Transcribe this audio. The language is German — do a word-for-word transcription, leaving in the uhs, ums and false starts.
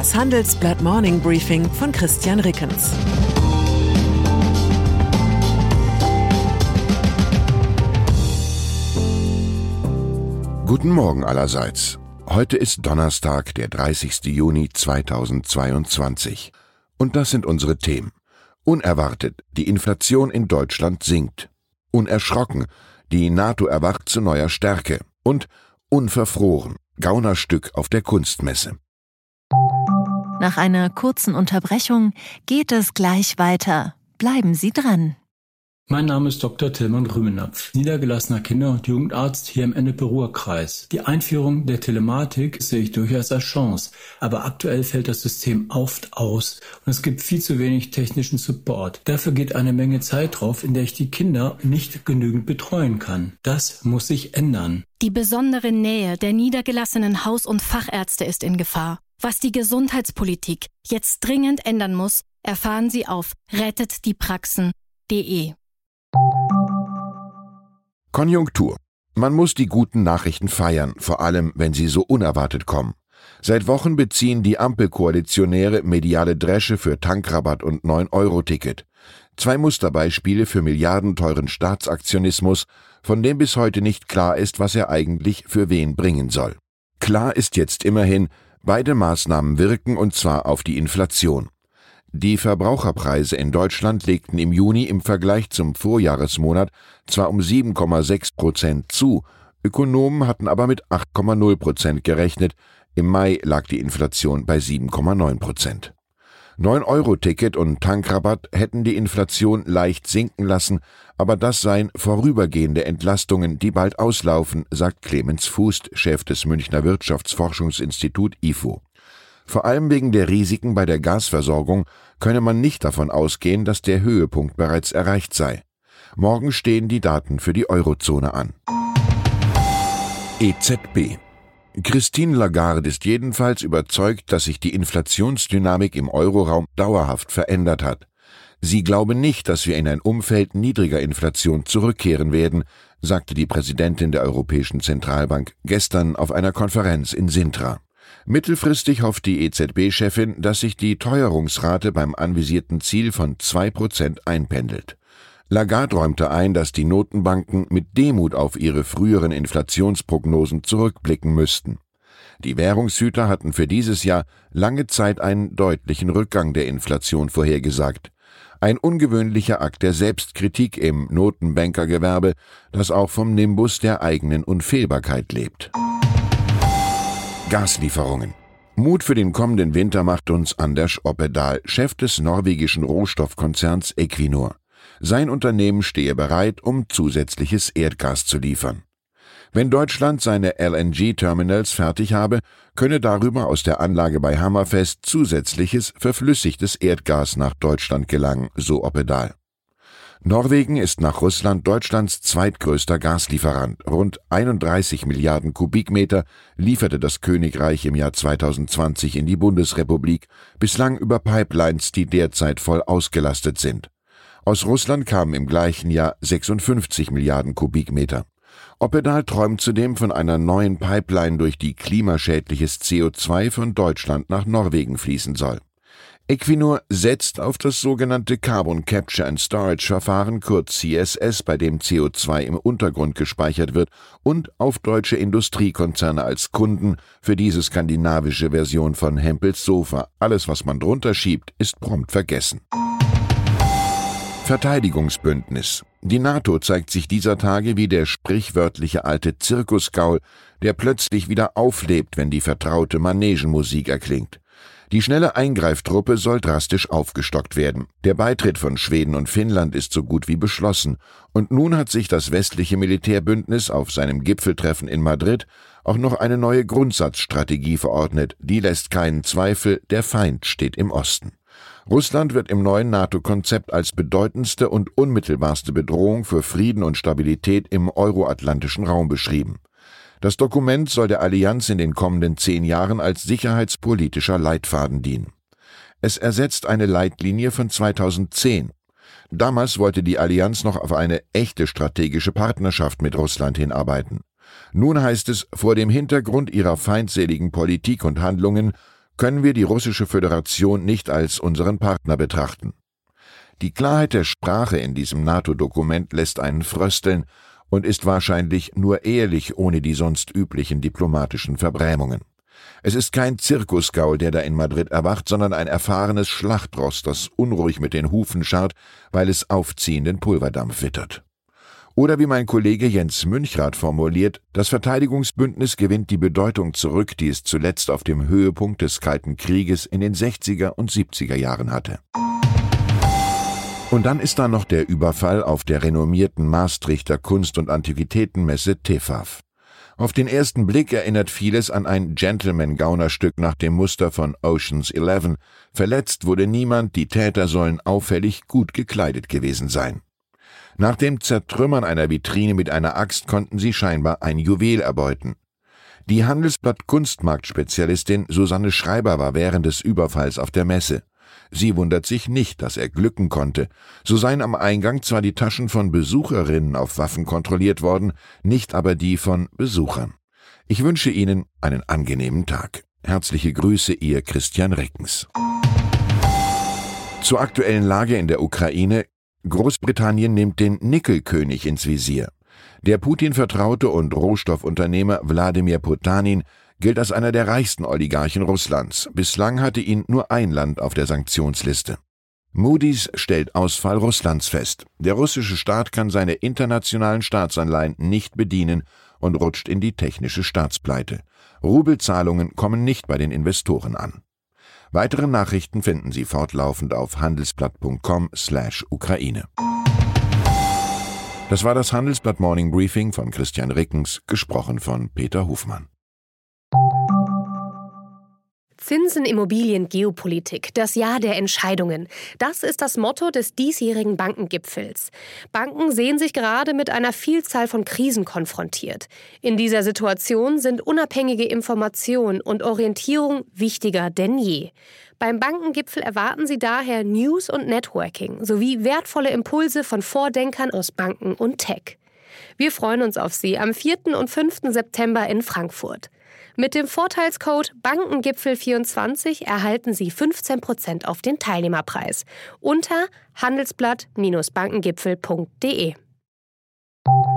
Das Handelsblatt Morning Briefing von Christian Rickens. Guten Morgen allerseits. Heute ist Donnerstag, der dreißigsten Juni zweitausendzweiundzwanzig. Und das sind unsere Themen. Unerwartet, die Inflation in Deutschland sinkt. Unerschrocken, die NATO erwacht zu neuer Stärke. Und unverfroren, Gaunerstück auf der Kunstmesse. Nach einer kurzen Unterbrechung geht es gleich weiter. Bleiben Sie dran. Mein Name ist Doktor Tilman Rümenapf, niedergelassener Kinder- und Jugendarzt hier im Ennepe-Ruhr-Kreis. Die Einführung der Telematik sehe ich durchaus als Chance, aber aktuell fällt das System oft aus und es gibt viel zu wenig technischen Support. Dafür geht eine Menge Zeit drauf, in der ich die Kinder nicht genügend betreuen kann. Das muss sich ändern. Die besondere Nähe der niedergelassenen Haus- und Fachärzte ist in Gefahr. Was die Gesundheitspolitik jetzt dringend ändern muss, erfahren Sie auf rettet die praxen punkt de. Konjunktur. Man muss die guten Nachrichten feiern, vor allem wenn sie so unerwartet kommen. Seit Wochen beziehen die Ampelkoalitionäre mediale Dresche für Tankrabatt und neun Euro Ticket. Zwei Musterbeispiele für milliardenteuren Staatsaktionismus, von dem bis heute nicht klar ist, was er eigentlich für wen bringen soll. Klar ist jetzt immerhin, beide Maßnahmen wirken und zwar auf die Inflation. Die Verbraucherpreise in Deutschland legten im Juni im Vergleich zum Vorjahresmonat zwar um sieben Komma sechs Prozent zu, Ökonomen hatten aber mit acht Komma null Prozent gerechnet, im Mai lag die Inflation bei sieben Komma neun Prozent. neun Euro Ticket und Tankrabatt hätten die Inflation leicht sinken lassen, aber das seien vorübergehende Entlastungen, die bald auslaufen, sagt Clemens Fußt, Chef des Münchner Wirtschaftsforschungsinstitut I F O. Vor allem wegen der Risiken bei der Gasversorgung könne man nicht davon ausgehen, dass der Höhepunkt bereits erreicht sei. Morgen stehen die Daten für die Eurozone an. E Z B. Christine Lagarde ist jedenfalls überzeugt, dass sich die Inflationsdynamik im Euroraum dauerhaft verändert hat. Sie glaube nicht, dass wir in ein Umfeld niedriger Inflation zurückkehren werden, sagte die Präsidentin der Europäischen Zentralbank gestern auf einer Konferenz in Sintra. Mittelfristig hofft die E Z B-Chefin, dass sich die Teuerungsrate beim anvisierten Ziel von zwei Prozent einpendelt. Lagarde räumte ein, dass die Notenbanken mit Demut auf ihre früheren Inflationsprognosen zurückblicken müssten. Die Währungshüter hatten für dieses Jahr lange Zeit einen deutlichen Rückgang der Inflation vorhergesagt. Ein ungewöhnlicher Akt der Selbstkritik im Notenbankergewerbe, das auch vom Nimbus der eigenen Unfehlbarkeit lebt. Gaslieferungen. Mut für den kommenden Winter macht uns Anders Oppedal, Chef des norwegischen Rohstoffkonzerns Equinor. Sein Unternehmen stehe bereit, um zusätzliches Erdgas zu liefern. Wenn Deutschland seine L N G-Terminals fertig habe, könne darüber aus der Anlage bei Hammerfest zusätzliches verflüssigtes Erdgas nach Deutschland gelangen, so Oppedal. Norwegen ist nach Russland Deutschlands zweitgrößter Gaslieferant. Rund einunddreißig Milliarden Kubikmeter lieferte das Königreich im Jahr zweitausendzwanzig in die Bundesrepublik, bislang über Pipelines, die derzeit voll ausgelastet sind. Aus Russland kamen im gleichen Jahr sechsundfünfzig Milliarden Kubikmeter. Oppedal träumt zudem von einer neuen Pipeline, durch die klimaschädliches C O zwei von Deutschland nach Norwegen fließen soll. Equinor setzt auf das sogenannte Carbon Capture and Storage Verfahren, kurz C S S, bei dem C O zwei im Untergrund gespeichert wird, und auf deutsche Industriekonzerne als Kunden für diese skandinavische Version von Hempels Sofa. Alles, was man drunter schiebt, ist prompt vergessen. Verteidigungsbündnis. Die NATO zeigt sich dieser Tage wie der sprichwörtliche alte Zirkusgaul, der plötzlich wieder auflebt, wenn die vertraute Manegenmusik erklingt. Die schnelle Eingreiftruppe soll drastisch aufgestockt werden. Der Beitritt von Schweden und Finnland ist so gut wie beschlossen. Und nun hat sich das westliche Militärbündnis auf seinem Gipfeltreffen in Madrid auch noch eine neue Grundsatzstrategie verordnet. Die lässt keinen Zweifel, der Feind steht im Osten. Russland wird im neuen NATO-Konzept als bedeutendste und unmittelbarste Bedrohung für Frieden und Stabilität im euroatlantischen Raum beschrieben. Das Dokument soll der Allianz in den kommenden zehn Jahren als sicherheitspolitischer Leitfaden dienen. Es ersetzt eine Leitlinie von zweitausendzehn. Damals wollte die Allianz noch auf eine echte strategische Partnerschaft mit Russland hinarbeiten. Nun heißt es, vor dem Hintergrund ihrer feindseligen Politik und Handlungen können wir die Russische Föderation nicht als unseren Partner betrachten. Die Klarheit der Sprache in diesem NATO-Dokument lässt einen frösteln und ist wahrscheinlich nur ehrlich ohne die sonst üblichen diplomatischen Verbrämungen. Es ist kein Zirkusgaul, der da in Madrid erwacht, sondern ein erfahrenes Schlachtross, das unruhig mit den Hufen scharrt, weil es aufziehenden Pulverdampf wittert. Oder wie mein Kollege Jens Münchrath formuliert, das Verteidigungsbündnis gewinnt die Bedeutung zurück, die es zuletzt auf dem Höhepunkt des Kalten Krieges in den sechziger und siebziger Jahren hatte. Und dann ist da noch der Überfall auf der renommierten Maastrichter Kunst- und Antiquitätenmesse T E F A F. Auf den ersten Blick erinnert vieles an ein Gentleman-Gaunerstück nach dem Muster von Ocean's Eleven. Verletzt wurde niemand, die Täter sollen auffällig gut gekleidet gewesen sein. Nach dem Zertrümmern einer Vitrine mit einer Axt konnten sie scheinbar ein Juwel erbeuten. Die Handelsblatt-Kunstmarkt-Spezialistin Susanne Schreiber war während des Überfalls auf der Messe. Sie wundert sich nicht, dass er glücken konnte. So seien am Eingang zwar die Taschen von Besucherinnen auf Waffen kontrolliert worden, nicht aber die von Besuchern. Ich wünsche Ihnen einen angenehmen Tag. Herzliche Grüße, Ihr Christian Rickens. Zur aktuellen Lage in der Ukraine. Großbritannien nimmt den Nickelkönig ins Visier. Der Putin-Vertraute und Rohstoffunternehmer Wladimir Potanin gilt als einer der reichsten Oligarchen Russlands. Bislang hatte ihn nur ein Land auf der Sanktionsliste. Moody's stellt Ausfall Russlands fest. Der russische Staat kann seine internationalen Staatsanleihen nicht bedienen und rutscht in die technische Staatspleite. Rubelzahlungen kommen nicht bei den Investoren an. Weitere Nachrichten finden Sie fortlaufend auf handelsblatt punkt com slash Ukraine. Das war das Handelsblatt Morning Briefing von Christian Rickens, gesprochen von Peter Hofmann. Zinsen, Immobilien, Geopolitik, das Jahr der Entscheidungen. Das ist das Motto des diesjährigen Bankengipfels. Banken sehen sich gerade mit einer Vielzahl von Krisen konfrontiert. In dieser Situation sind unabhängige Information und Orientierung wichtiger denn je. Beim Bankengipfel erwarten Sie daher News und Networking sowie wertvolle Impulse von Vordenkern aus Banken und Tech. Wir freuen uns auf Sie am vierten und fünften September in Frankfurt. Mit dem Vorteilscode Bankengipfel vierundzwanzig erhalten Sie fünfzehn Prozent auf den Teilnehmerpreis unter handelsblatt Bindestrich bankengipfel punkt de.